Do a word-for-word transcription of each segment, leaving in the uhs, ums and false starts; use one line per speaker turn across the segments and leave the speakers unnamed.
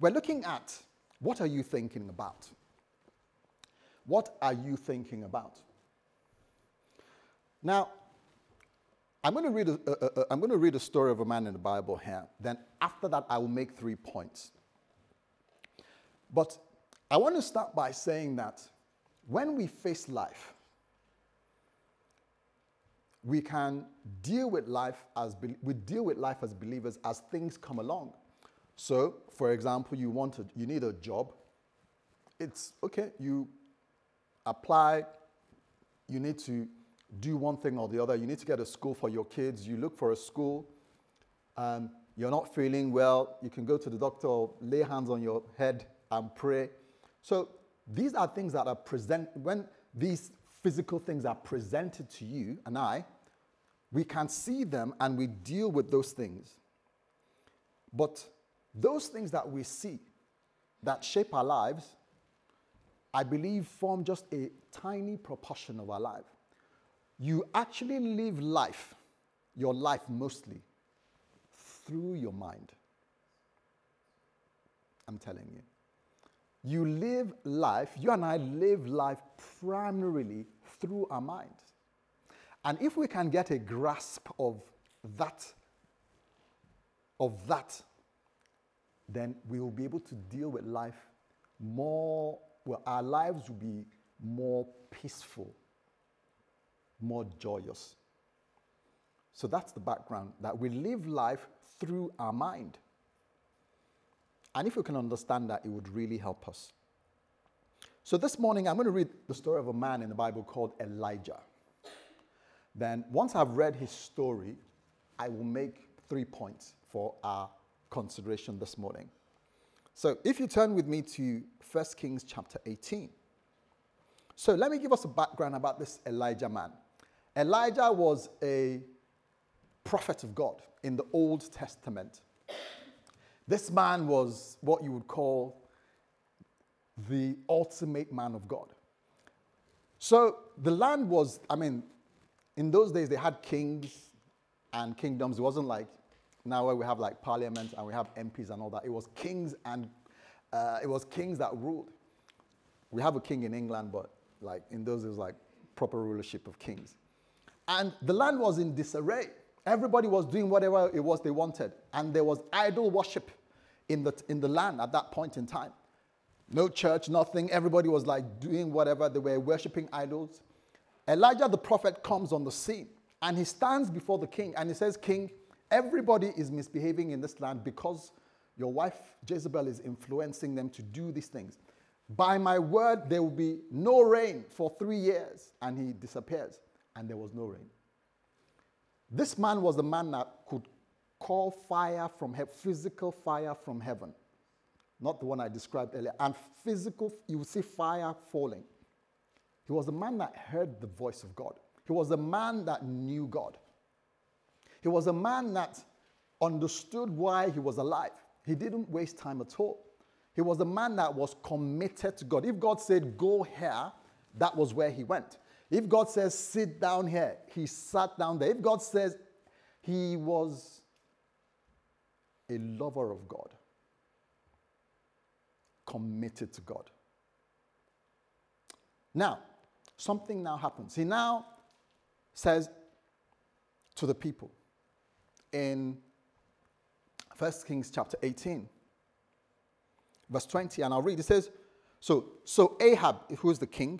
we're looking at what are you thinking about? What are you thinking about? Now, I'm going to read a, a, a, I'm going to read a story of a man in the Bible here. Then after that, I will make three points. But I want to start by saying that when we face life, we can deal with life as we deal with life as believers as things come along. So, for example, you want to, you need a job. It's okay. You apply. You need to do one thing or the other. You need to get a school for your kids. You look for a school. Um, you're not feeling well. You can go to the doctor or lay hands on your head and pray. So these are things that are present when these physical things are presented to you and I. We can see them and we deal with those things. But those things that we see that shape our lives, I believe, form just a tiny proportion of our life. You actually live life, your life mostly, through your mind. I'm telling you. You live life, you and I live life primarily through our minds. And if we can get a grasp of that, of that, then we will be able to deal with life more, well, our lives will be more peaceful, more joyous. So that's the background, that we live life through our mind. And if we can understand that, it would really help us. So this morning, I'm going to read the story of a man in the Bible called Elijah. Then once I've read his story, I will make three points for our consideration this morning. So if you turn with me to First Kings chapter eighteen. So let me give us a background about this Elijah man. Elijah was a prophet of God in the Old Testament. This man was what you would call the ultimate man of God. So the land was, I mean, in those days they had kings and kingdoms. It wasn't like now where we have like parliament and we have M Ps and all that. It was kings and uh, it was kings that ruled. We have a king in England, but like in those days, it was like proper rulership of kings. And the land was in disarray. Everybody was doing whatever it was they wanted. And there was idol worship in the, in the land at that point in time. No church, nothing. Everybody was like doing whatever. They were worshiping idols. Elijah the prophet comes on the scene and he stands before the king and he says, "King, everybody is misbehaving in this land because your wife Jezebel is influencing them to do these things. By my word, there will be no rain for three years. And he disappears and there was no rain. This man was the man that could call fire from heaven, physical fire from heaven. Not the one I described earlier. And physical, you will see fire falling. He was the man that heard the voice of God. He was a man that knew God. He was a man that understood why he was alive. He didn't waste time at all. He was a man that was committed to God. If God said, go here, that was where he went. If God says, sit down here, he sat down there. If God says, he was a lover of God, committed to God. Now, something now happens. He now says to the people in First Kings chapter eighteen, verse twenty, and I'll read. It says, so, so Ahab, who is the king,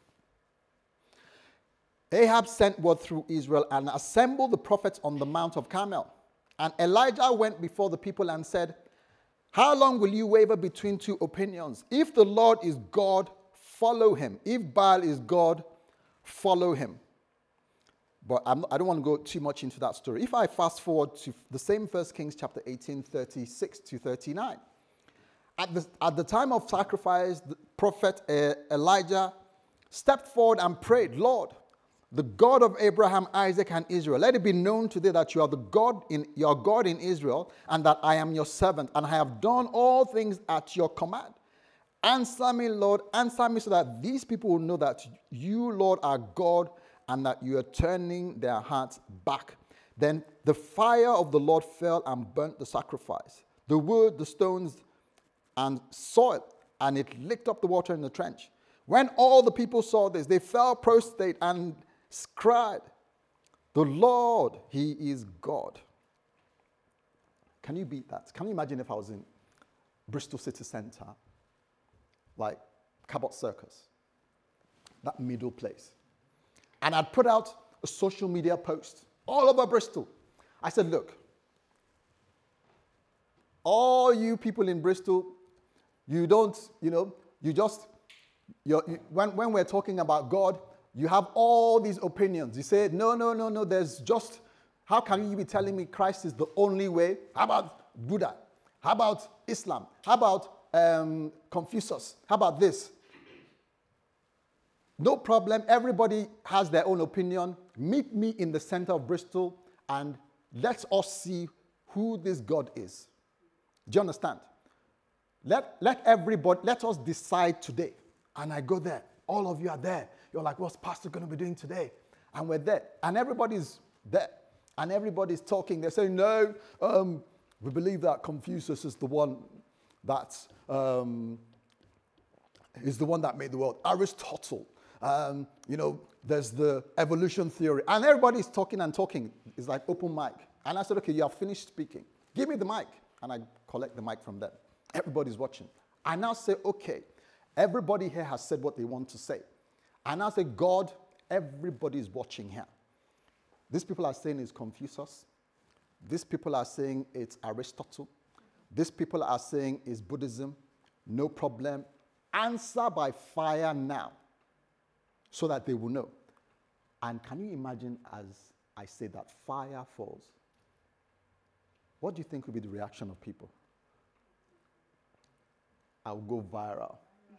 Ahab sent word through Israel and assembled the prophets on the Mount of Carmel. And Elijah went before the people and said, how long will you waver between two opinions? If the Lord is God, follow him. If Baal is God, follow him. But I'm, I don't want to go too much into that story. If I fast forward to the same First Kings chapter eighteen, thirty-six to thirty-nine. At the, at the time of sacrifice, the prophet uh, Elijah stepped forward and prayed, Lord, the God of Abraham, Isaac, and Israel, let it be known today that you are the God in your God in Israel, and that I am your servant, and I have done all things at your command. Answer me, Lord, answer me so that these people will know that you, Lord, are God, and that you are turning their hearts back. Then the fire of the Lord fell and burnt the sacrifice, the wood, the stones, and saw it, and it licked up the water in the trench. When all the people saw this, they fell prostrate and cried, "The Lord, He is God." Can you beat that? Can you imagine if I was in Bristol City Centre, like Cabot Circus, that middle place, and I'd put out a social media post all over Bristol. I said, look, all you people in Bristol, you don't, you know, you just, you're, you, when, when we're talking about God, you have all these opinions. You say, no, no, no, no, there's just, how can you be telling me Christ is the only way? How about Buddha? How about Islam? How about um, Confucius? How about this? No problem. Everybody has their own opinion. Meet me in the center of Bristol and let us see who this God is. Do you understand? Let, let everybody, let us decide today. And I go there. All of you are there. You're like, what's Pastor going to be doing today? And we're there. And everybody's there. And everybody's talking. They're saying, no, um, we believe that Confucius is the one that's, um, is the one that made the world. Aristotle. Um, you know, there's the evolution theory. And everybody's talking and talking. It's like open mic. And I said, okay, you have finished speaking. Give me the mic. And I collect the mic from them. Everybody's watching. I now say, okay, everybody here has said what they want to say. I now say, God, everybody's watching here. These people are saying it's Confucius. These people are saying it's Aristotle. These people are saying it's Buddhism. No problem. Answer by fire now so that they will know. And can you imagine as I say that fire falls? What do you think will be the reaction of people? I'll go viral.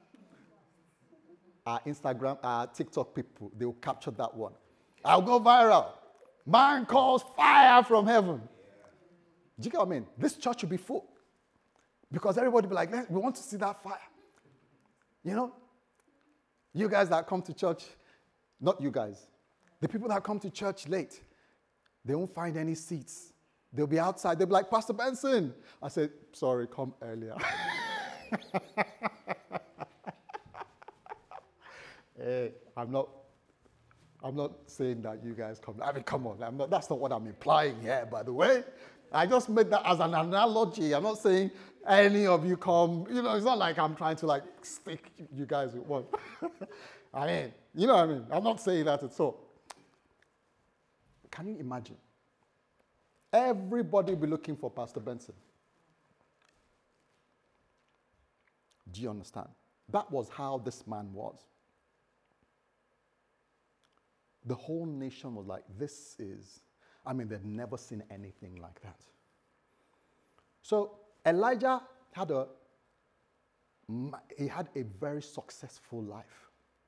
Our Instagram, our TikTok people, they will capture that one. I'll go viral. Man calls fire from heaven. Do you get what I mean? This church will be full. Because everybody will be like, we want to see that fire. You know? You guys that come to church, not you guys, the people that come to church late, they won't find any seats. They'll be outside. They'll be like, Pastor Benson. I said, sorry, come earlier. Hey, I'm not, I'm not saying that you guys come. I mean, come on. I'm not, that's not what I'm implying here, by the way. I just made that as an analogy. I'm not saying any of you come. You know, it's not like I'm trying to like stick you guys with one. I mean, you know what I mean? I'm not saying that at all. Can you imagine? Everybody will be looking for Pastor Benson. Do you understand? That was how this man was. The whole nation was like, this is, I mean, they'd never seen anything like that. So Elijah had a, he had a very successful life.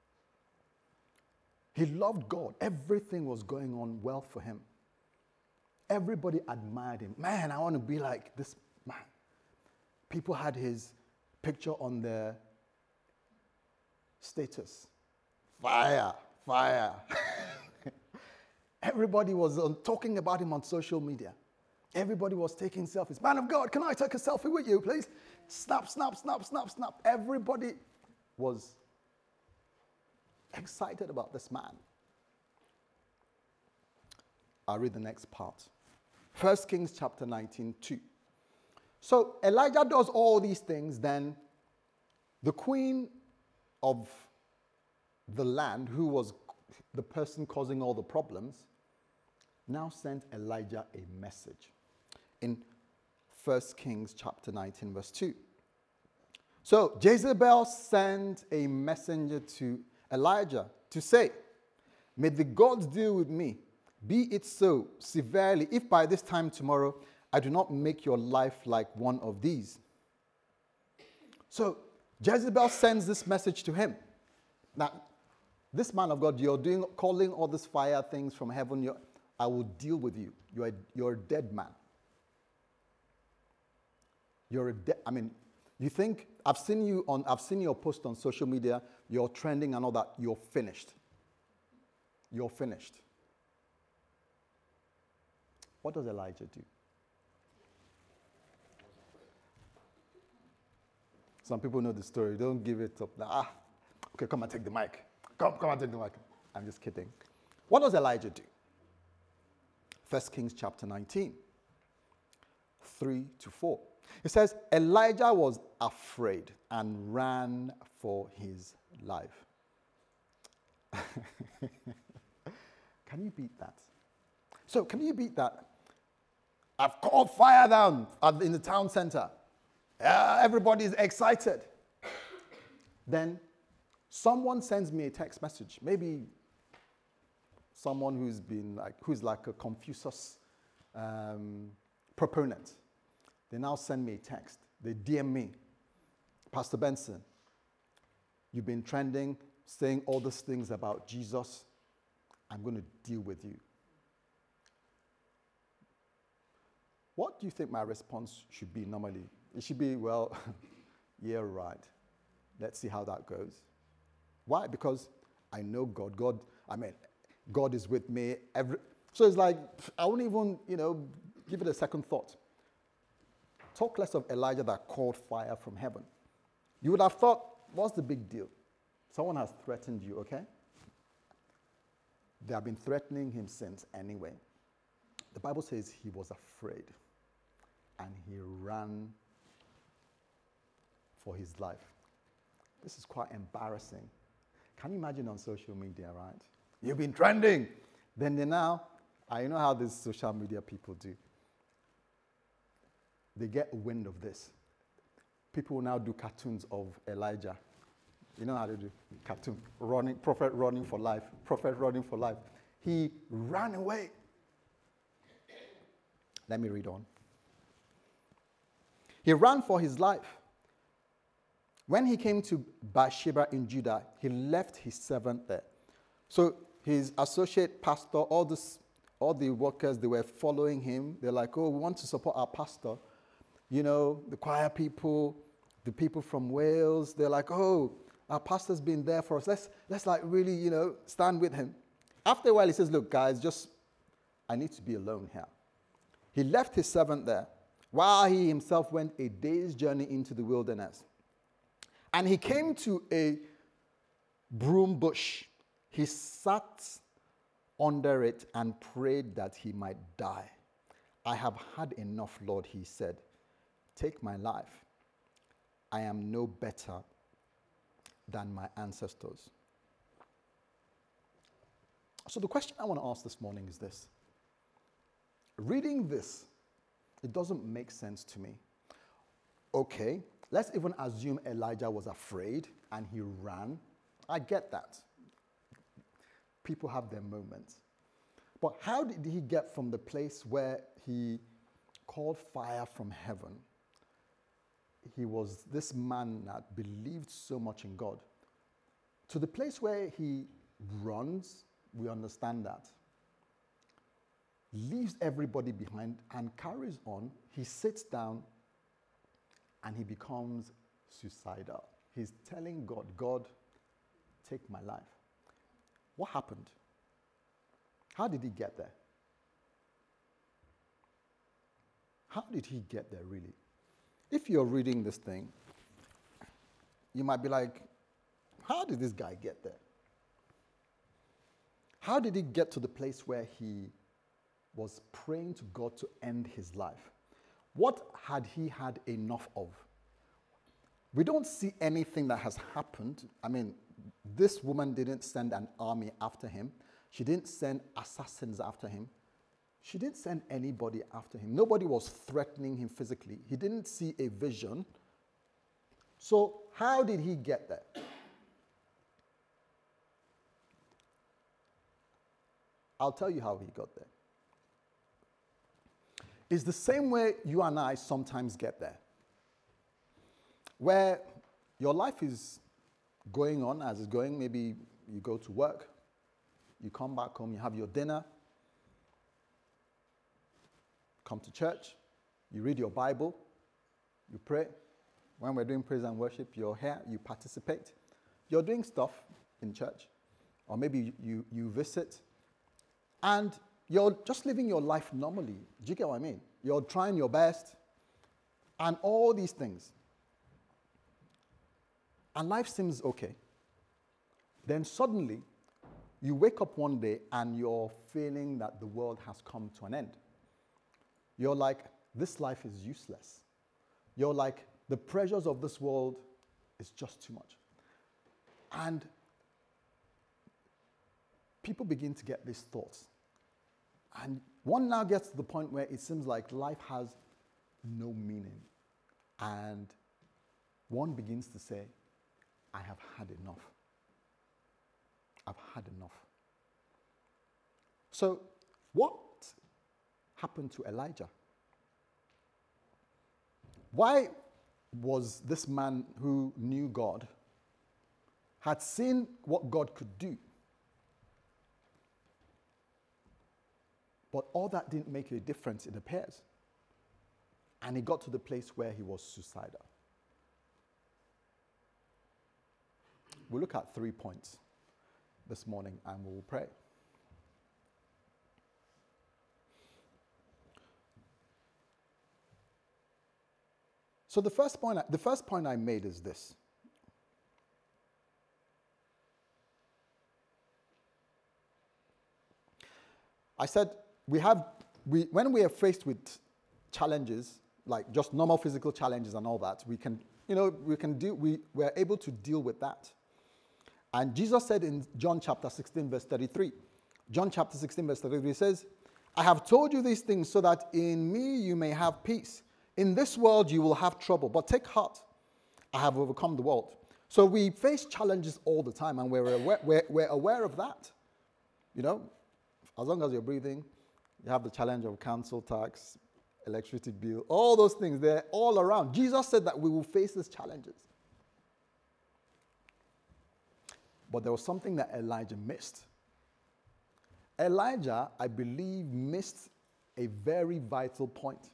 He loved God. Everything was going on well for him. Everybody admired him. Man, I want to be like this man. People had his picture on their status. Fire, fire. Everybody was um, talking about him on social media. Everybody was taking selfies. Man of God, can I take a selfie with you, please? Snap, snap, snap, snap, snap. Everybody was excited about this man. I'll read the next part. First Kings chapter nineteen, two. So Elijah does all these things. Then the queen of the land, who was the person causing all the problems, now sent Elijah a message in First Kings chapter nineteen, verse two. So Jezebel sent a messenger to Elijah to say, may the gods deal with me. Be it so severely, if by this time tomorrow I do not make your life like one of these. So Jezebel sends this message to him. Now, this man of God, you're doing, calling all these fire things from heaven. You're, I will deal with you. You're a, you're a dead man. You're a dead. I mean, you think I've seen you on. I've seen your post on social media. You're trending and all that. You're finished. You're finished. What does Elijah do? Some people know the story. Don't give it up. Like, ah, okay, come and take the mic. Come, come and take the mic. I'm just kidding. What does Elijah do? First Kings chapter nineteen, three to four. It says, Elijah was afraid and ran for his life. Can you beat that? So, can you beat that? I've called fire down at, in the town center. Uh, everybody's excited. Then someone sends me a text message. Maybe someone who's been like, who's like a Confucius um, proponent. They now send me a text. They D M me. Pastor Benson, you've been trending, saying all these things about Jesus. I'm going to deal with you. What do you think my response should be normally? It should be, well, yeah, right. Let's see how that goes. Why? Because I know God. God, I mean, God is with me. Every, so it's like, I won't even, you know, give it a second thought. Talk less of Elijah that called fire from heaven. You would have thought, what's the big deal? Someone has threatened you, okay? They have been threatening him since anyway. The Bible says he was afraid and he ran for his life. This is quite embarrassing. Can you imagine on social media, right? You've been trending. Then they now, I know how these social media people do. They get wind of this. People now do cartoons of Elijah. You know how they do? Cartoon. Running, prophet running for life. Prophet running for life. He ran away. Let me read on. He ran for his life. When he came to Bathsheba in Judah, he left his servant there. So his associate pastor, all, this, all the workers, they were following him. They're like, oh, we want to support our pastor. You know, the choir people, the people from Wales, they're like, oh, our pastor's been there for us. Let's, let's like really, you know, stand with him. After a while, he says, look, guys, just, I need to be alone here. He left his servant there while he himself went a day's journey into the wilderness. And he came to a broom bush. He sat under it and prayed that he might die. I have had enough, Lord, he said. Take my life. I am no better than my ancestors. So the question I want to ask this morning is this. Reading this, it doesn't make sense to me. Okay, let's even assume Elijah was afraid and he ran. I get that. People have their moments. But how did he get from the place where he called fire from heaven? He was this man that believed so much in God. To the place where he runs, we understand that. Leaves everybody behind and carries on. He sits down and he becomes suicidal. He's telling God, God, take my life. What happened? How did he get there? How did he get there, really? If you're reading this thing, you might be like, how did this guy get there? How did he get to the place where he was praying to God to end his life? What had he had enough of? We don't see anything that has happened. I mean, this woman didn't send an army after him. She didn't send assassins after him. She didn't send anybody after him. Nobody was threatening him physically. He didn't see a vision. So how did he get there? I'll tell you how he got there. It's the same way you and I sometimes get there. Where your life is going on as it's going. Maybe you go to work, you come back home, you have your dinner, come to church, you read your Bible, you pray. When we're doing praise and worship, you're here, you participate. You're doing stuff in church, or maybe you, you visit, and you're just living your life normally. Do you get what I mean? You're trying your best, and all these things. and life seems okay. Then suddenly, you wake up one day and you're feeling that the world has come to an end. You're like, this life is useless. You're like, the pressures of this world is just too much. And people begin to get these thoughts. And one now gets to the point where it seems like life has no meaning. And one begins to say, I have had enough. I've had enough. So, what happened to Elijah? Why was this man who knew God, had seen what God could do, but all that didn't make a difference, it appears. And he got to the place where he was suicidal. We'll look at three points this morning and we'll pray. So the first point, the first point I made is this. I said we have, we, when we are faced with challenges, like just normal physical challenges and all that, we can, you know, we can do, we, we're able to deal with that. And Jesus said in John chapter sixteen, verse thirty-three, John chapter sixteen, verse thirty-three, he says, I have told you these things so that in me you may have peace. In this world you will have trouble, but take heart. I have overcome the world. So we face challenges all the time, and we're aware, we're, we're aware of that. You know, as long as you're breathing, you have the challenge of council tax, electricity bill, all those things, they're all around. Jesus said that we will face these challenges. But there was something that Elijah missed. Elijah, I believe, missed a very vital point.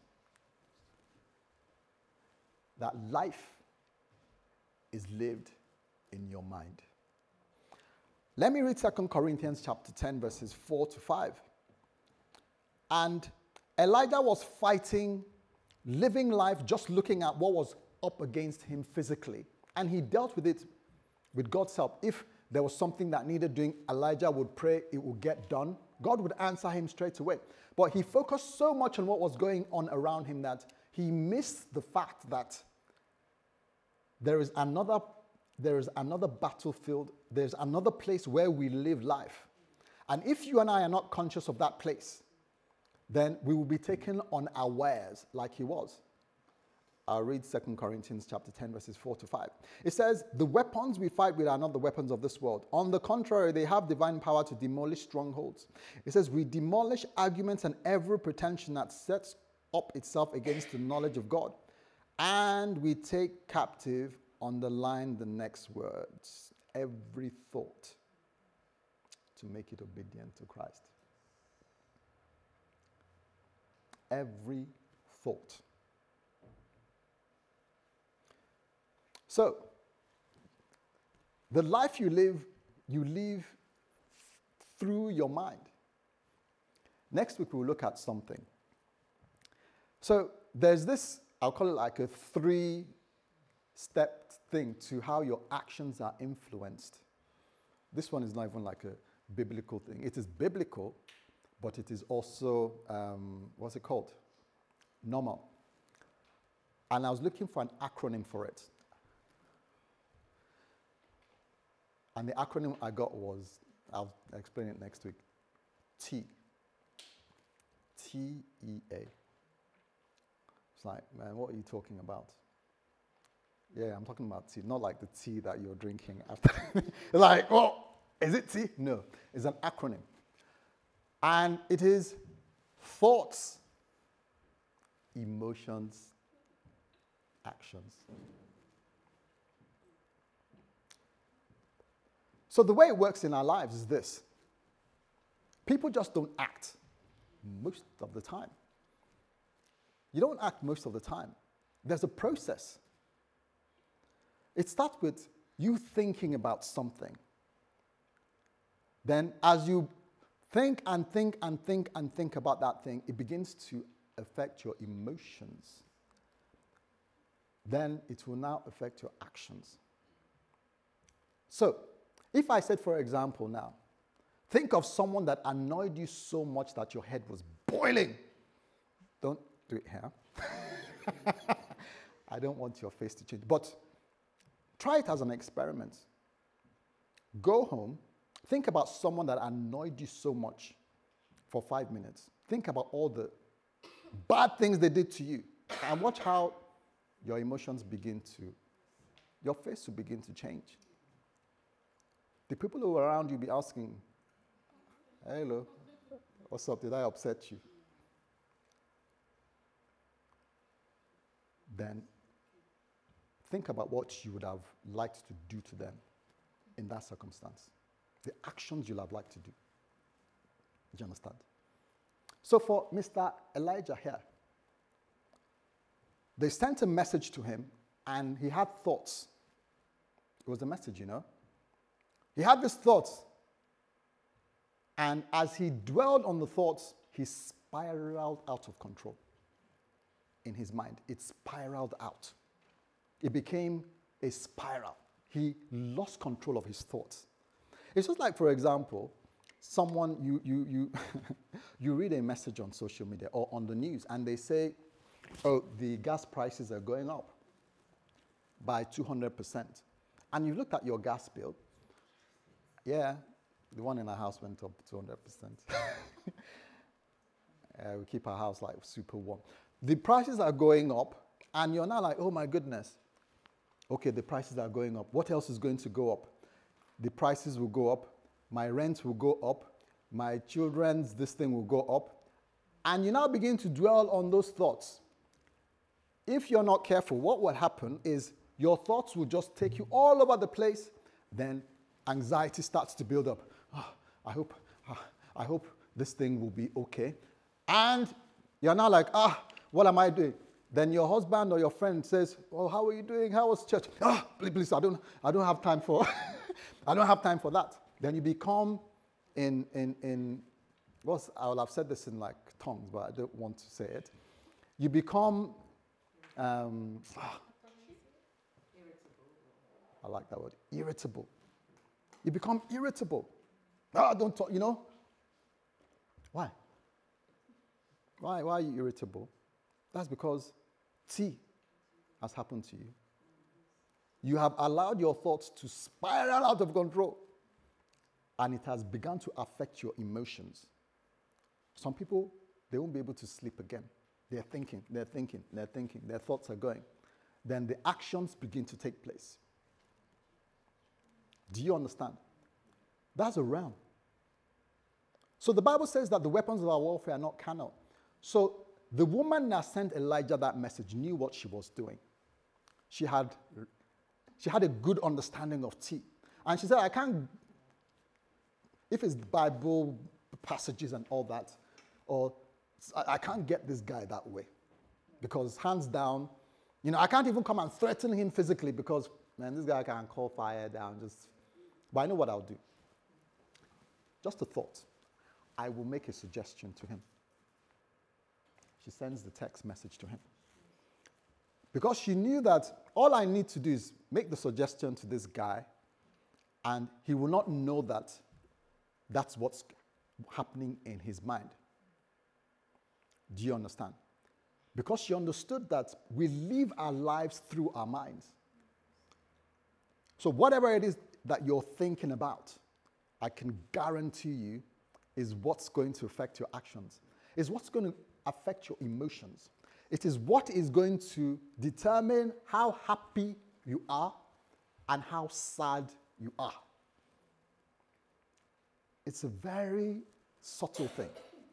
That life is lived in your mind. Let me read Second Corinthians chapter ten, verses four to five. And Elijah was fighting, living life, just looking at what was up against him physically. And he dealt with it with God's help. If there was something that needed doing, Elijah would pray, it would get done. God would answer him straight away. But he focused so much on what was going on around him that he missed the fact that there is another, there is another battlefield, there's another place where we live life. And if you and I are not conscious of that place, then we will be taken unawares like he was. I'll read Second Corinthians chapter ten, verses four to five. It says, the weapons we fight with are not the weapons of this world. On the contrary, they have divine power to demolish strongholds. It says, we demolish arguments and every pretension that sets up itself against the knowledge of God. And we take captive, underline the next words, every thought to make it obedient to Christ. Every thought. So, the life you live, you live through your mind. Next week we'll look at something. So, there's this, I'll call it like a three-step thing to how your actions are influenced. This one is not even like a biblical thing. It is biblical, but it is also, um, what's it called? Normal. And I was looking for an acronym for it. And the acronym I got was, I'll explain it next week, T. T E A. It's like, man, what are you talking about? Yeah, I'm talking about tea, not like the tea that you're drinking after. Like, oh, is it tea? No, it's an acronym. And it is thoughts, emotions, actions. So the way it works in our lives is this. People just don't act most of the time. You don't act most of the time. There's a process. It starts with you thinking about something. Then as you think and think and think and think about that thing, it begins to affect your emotions. Then it will now affect your actions. So, if I said, for example, now, think of someone that annoyed you so much that your head was boiling. Don't do it here. I don't want your face to change. But try it as an experiment. Go home, think about someone that annoyed you so much for five minutes. Think about all the bad things they did to you and watch how your emotions begin to, your face will begin to change. The people who are around you be asking, hello, what's up? Did I upset you? Then think about what you would have liked to do to them in that circumstance. The actions you'll have liked to do. Do you understand? So for Mister Elijah here, they sent a message to him and he had thoughts. It was a message, you know. He had these thoughts. And as he dwelled on the thoughts, he spiraled out of control in his mind. It spiraled out. It became a spiral. He lost control of his thoughts. It's just like, for example, someone, you, you, you, you read a message on social media or on the news, and they say, oh, the gas prices are going up by two hundred percent. And you looked at your gas bill. Yeah, the one in our house went up two hundred percent. uh, we keep our house like super warm. The prices are going up, and you're now like, oh my goodness. Okay, the prices are going up. What else is going to go up? The prices will go up. My rent will go up. My children's this thing will go up. And you now begin to dwell on those thoughts. If you're not careful, what will happen is your thoughts will just take you all over the place. Then anxiety starts to build up. Oh, I hope, oh, I hope this thing will be okay. And you're now like, ah, what am I doing? Then your husband or your friend says, oh, how are you doing? How was church? Ah, please, please, I don't, I don't have time for, I don't have time for that. Then you become in, in, in, what's, I will have said this in like tongues, but I don't want to say it. You become, um, ah, I like that word, irritable. You become irritable. Ah, don't talk, you know? Why? Why, why are you irritable? That's because T has happened to you. You have allowed your thoughts to spiral out of control, and it has begun to affect your emotions. Some people, they won't be able to sleep again. They're thinking, they're thinking, they're thinking, their thoughts are going. Then the actions begin to take place. Do you understand? That's a realm. So the Bible says that the weapons of our warfare are not carnal. So the woman that sent Elijah that message knew what she was doing. She had, she had a good understanding of tea. And she said, I can't, if it's Bible passages and all that, or I can't get this guy that way. Because hands down, you know, I can't even come and threaten him physically because, man, this guy can call fire down. Just, but I know what I'll do. Just a thought. I will make a suggestion to him. She sends the text message to him. Because she knew that all I need to do is make the suggestion to this guy, and he will not know that that's what's happening in his mind. Do you understand? Because she understood that we live our lives through our minds. So whatever it is that you're thinking about, I can guarantee you is what's going to affect your actions. Is what's going to affect your emotions. It is what is going to determine how happy you are and how sad you are. It's a very subtle thing.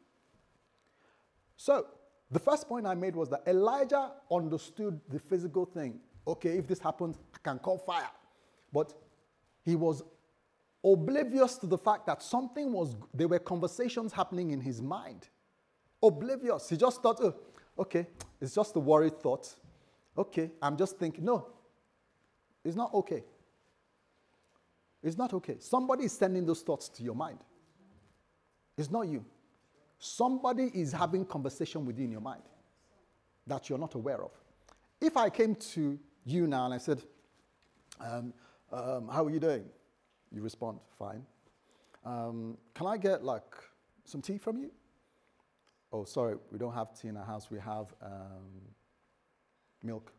So, the first point I made was that Elijah understood the physical thing. Okay, if this happens, I can call fire. But he was oblivious to the fact that something was, there were conversations happening in his mind. Oblivious. He just thought, oh, okay, it's just a worried thought. Okay, I'm just thinking. No, it's not okay. It's not okay. Somebody is sending those thoughts to your mind. It's not you. Somebody is having conversation with you in your mind that you're not aware of. If I came to you now and I said, um, um, how are you doing? You respond, fine. Um, can I get like some tea from you? Oh, sorry, we don't have tea in our house. We have um, milk.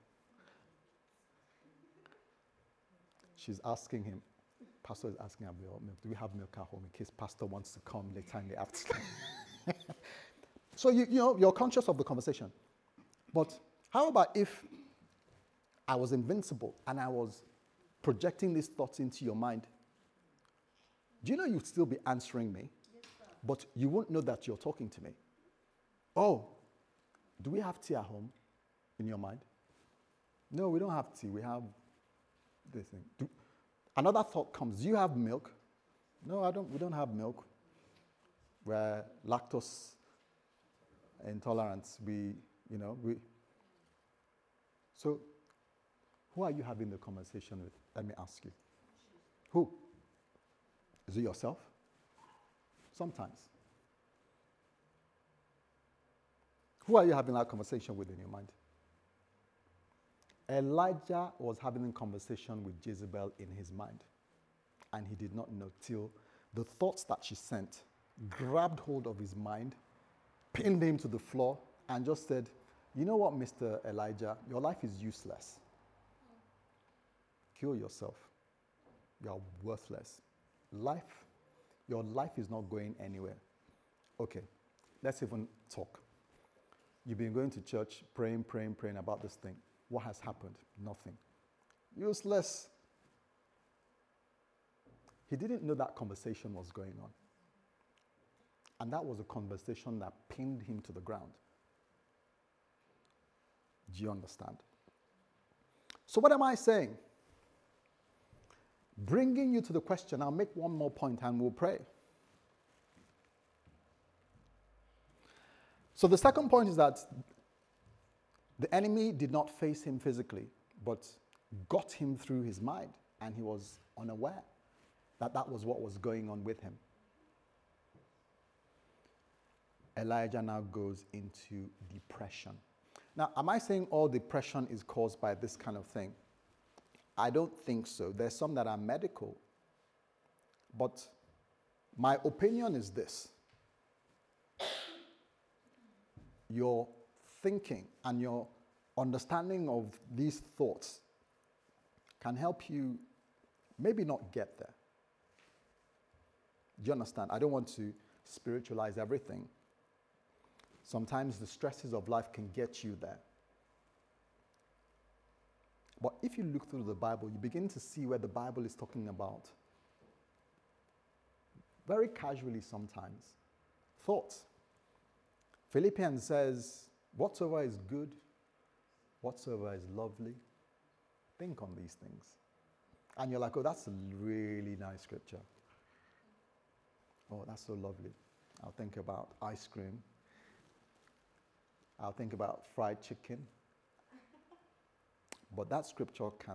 She's asking him, Pastor is asking about milk. Do we have milk at home in case Pastor wants to come later in the afternoon? So you, you know, you're conscious of the conversation. But how about if I was invincible and I was projecting these thoughts into your mind? Do you know you'd still be answering me? Yes, sir. But you won't know that you're talking to me. Oh, do we have tea at home in your mind? No, we don't have tea. We have this thing. Do, another thought comes. Do you have milk? No, I don't. We don't have milk. We're lactose intolerant. We, you know, we. So, who are you having the conversation with? Let me ask you. Who? Is it yourself? Sometimes. Who are you having that conversation with in your mind? Elijah was having a conversation with Jezebel in his mind. And he did not know till the thoughts that she sent grabbed hold of his mind, pinned him to the floor, and just said, you know what, Mister Elijah, your life is useless. Kill yourself. You are worthless. Life, your life is not going anywhere. Okay, let's even talk. You've been going to church, praying, praying, praying about this thing. What has happened? Nothing. Useless. He didn't know that conversation was going on. And that was a conversation that pinned him to the ground. Do you understand? So what am I saying? Bringing you to the question, I'll make one more point and we'll pray. So the second point is that the enemy did not face him physically, but got him through his mind, and he was unaware that that was what was going on with him. Elijah now goes into depression. Now, am I saying all depression is caused by this kind of thing? I don't think so. There's some that are medical. But my opinion is this. Your thinking and your understanding of these thoughts can help you maybe not get there. Do you understand? I don't want to spiritualize everything. Sometimes the stresses of life can get you there. But if you look through the Bible, you begin to see where the Bible is talking about, very casually sometimes, thoughts. Philippians says, whatsoever is good, whatsoever is lovely, think on these things. And you're like, oh, that's a really nice scripture. Oh, that's so lovely. I'll think about ice cream. I'll think about fried chicken. But that scripture can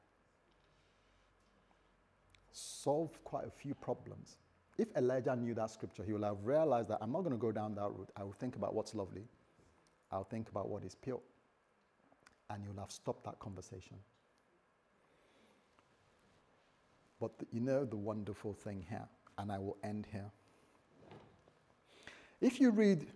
solve quite a few problems. If Elijah knew that scripture, he would have realized that I'm not going to go down that route. I will think about what's lovely. I'll think about what is pure. And he would have stopped that conversation. But the, you know the wonderful thing here, and I will end here. If you read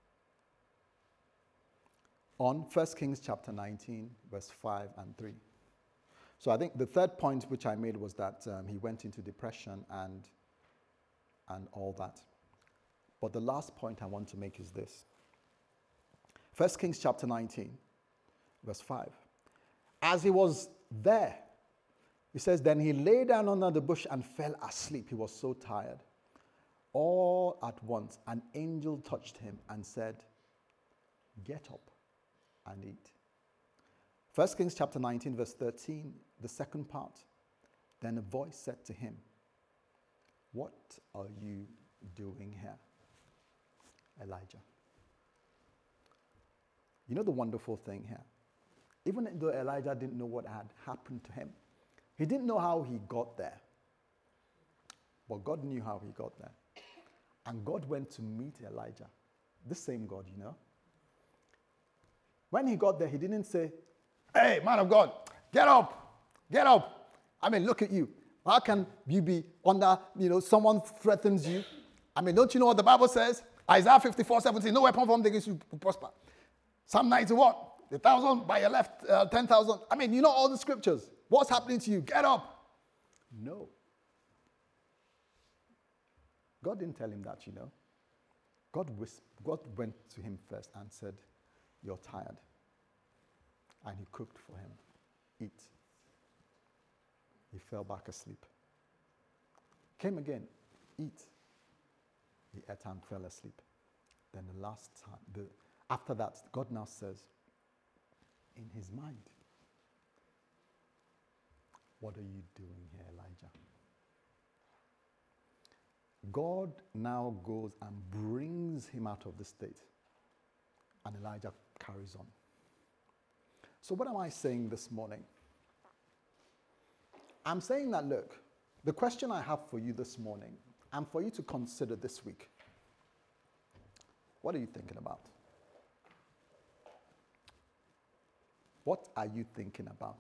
on First Kings chapter nineteen, verse five and three. So I think the third point which I made was that um, he went into depression and, and all that. But the last point I want to make is this. First Kings chapter nineteen, verse five. As he was there, he says, then he lay down under the bush and fell asleep. He was so tired. All at once, an angel touched him and said, get up and eat. First Kings chapter nineteen, verse thirteen, the second part. Then a voice said to him, what are you doing here, Elijah? You know the wonderful thing here? Even though Elijah didn't know what had happened to him, he didn't know how he got there. But God knew how he got there. And God went to meet Elijah. The same God, you know. When he got there, he didn't say, hey, man of God, get up, get up. I mean, look at you. How can you be under, you know, someone threatens you? I mean, don't you know what the Bible says? Isaiah fifty-four seventeen, no weapon formed against you will prosper. Psalm ninety-one, the thousand by your left, uh, ten thousand. I mean, you know all the scriptures. What's happening to you? Get up. No. God didn't tell him that, you know. God, whisp- God went to him first and said, you're tired. And he cooked for him. Eat. He fell back asleep. Came again. Eat. He ate and fell asleep. Then the last time, the, after that, God now says, in his mind, what are you doing here, Elijah? God now goes and brings him out of the state. And Elijah carries on. So what am I saying this morning? I'm saying that, look, the question I have for you this morning, and for you to consider this week, what are you thinking about? What are you thinking about?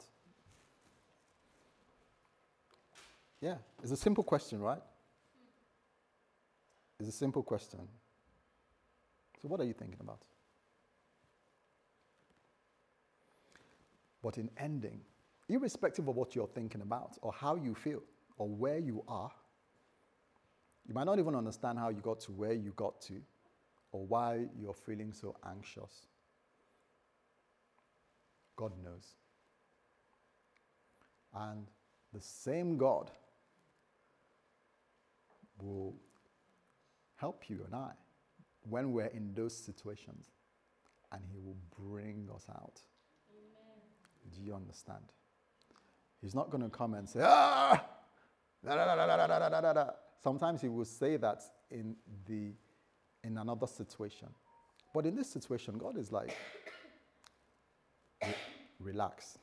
Yeah, it's a simple question, right? It's a simple question. So what are you thinking about? But in ending, irrespective of what you're thinking about or how you feel or where you are, you might not even understand how you got to where you got to or why you're feeling so anxious. God knows. And the same God will help you and I when we're in those situations, and he will bring us out. Amen. Do you understand? He's not going to come and say, ah, da, da, da, da, da, da, da, da. Sometimes he will say that in the in another situation. But in this situation, God is like, relax.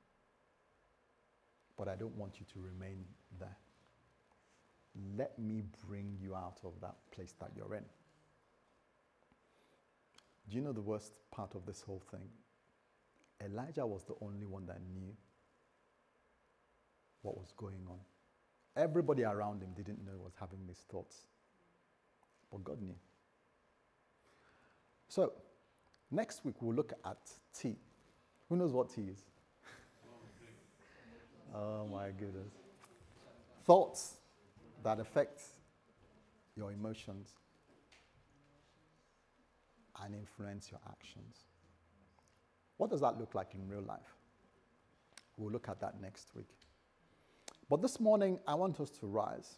But I don't want you to remain there. Let me bring you out of that place that you're in. Do you know the worst part of this whole thing? Elijah was the only one that knew what was going on. Everybody around him didn't know he was having these thoughts. But God knew. So, next week we'll look at tea. Who knows what tea is? Oh my goodness. Thoughts that affect your emotions and influence your actions. What does that look like in real life? We'll look at that next week. But this morning, I want us to rise.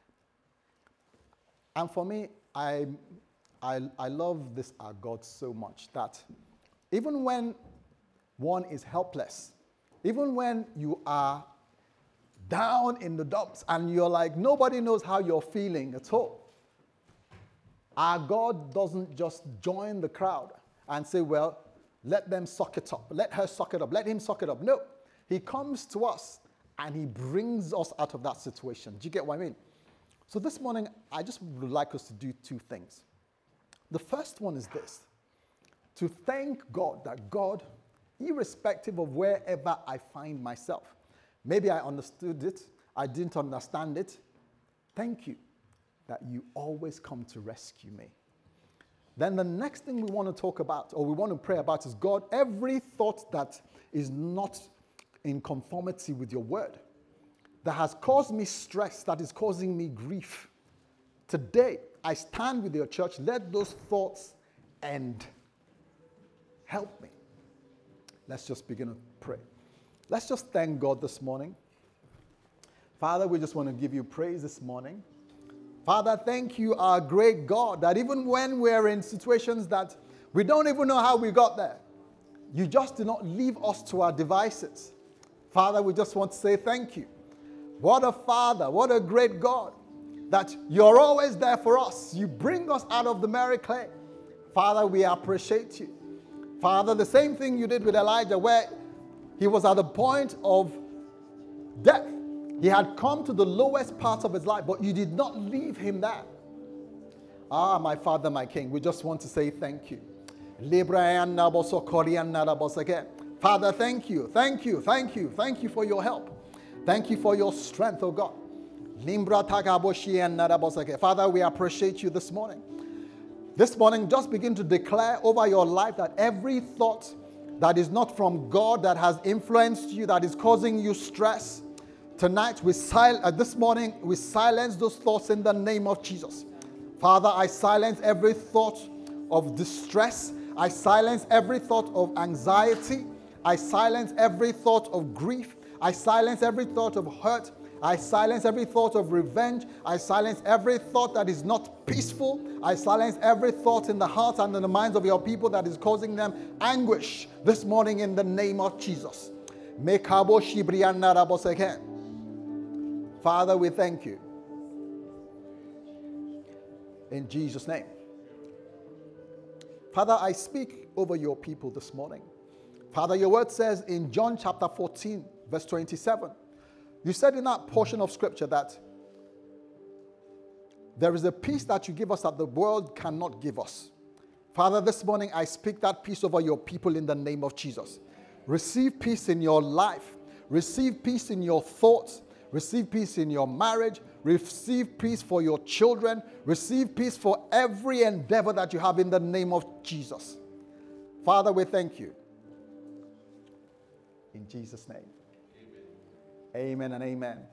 And for me, I, I, I love this our God so much that even when one is helpless, even when you are down in the dumps and you're like, nobody knows how you're feeling at all, our God doesn't just join the crowd and say, well, let them suck it up. Let her suck it up. Let him suck it up. No. He comes to us and he brings us out of that situation. Do you get what I mean? So this morning, I just would like us to do two things. The first one is this. To thank God that God, irrespective of wherever I find myself, maybe I understood it, I didn't understand it, thank you that you always come to rescue me. Then the next thing we want to talk about, or we want to pray about, is God, every thought that is not in conformity with your word, that has caused me stress, that is causing me grief, today I stand with your church. Let those thoughts end. Help me. Let's just begin to pray. Let's just thank God this morning. Father, we just want to give you praise this morning. Father, thank you, our great God, that even when we're in situations that we don't even know how we got there, you just do not leave us to our devices. Father, we just want to say thank you. What a Father, what a great God, that you're always there for us. You bring us out of the merry clay. Father, we appreciate you. Father, the same thing you did with Elijah, where he was at the point of death. He had come to the lowest part of his life, but you did not leave him there. Ah, my Father, my King, we just want to say thank you. Father, thank you, thank you, thank you, thank you for your help. Thank you for your strength, oh God. Father, we appreciate you this morning. This morning, just begin to declare over your life that every thought that is not from God, that has influenced you, that is causing you stress, tonight, we sil- uh, this morning, we silence those thoughts in the name of Jesus. Father, I silence every thought of distress. I silence every thought of anxiety. I silence every thought of grief. I silence every thought of hurt. I silence every thought of revenge. I silence every thought that is not peaceful. I silence every thought in the hearts and in the minds of your people that is causing them anguish this morning in the name of Jesus. Father, we thank you. In Jesus' name. Father, I speak over your people this morning. Father, your word says in John chapter fourteen, verse twenty-seven, you said in that portion of scripture that there is a peace that you give us that the world cannot give us. Father, this morning I speak that peace over your people in the name of Jesus. Receive peace in your life. Receive peace in your thoughts. Receive peace in your marriage. Receive peace for your children. Receive peace for every endeavor that you have in the name of Jesus. Father, we thank you. In Jesus' name. Amen and amen.